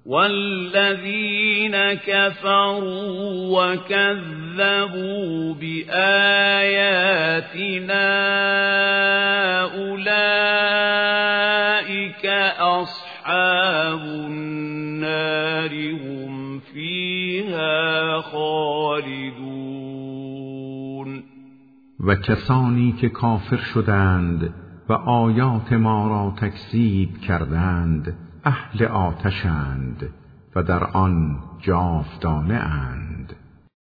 والذين كفروا وكذبوا بآياتنا أولئك أصحاب النار هم فيها خالدون. و کسانی که کافر شدند و آیات ما را تکذیب کردند اهل آتشند و در آن جاودانه اند.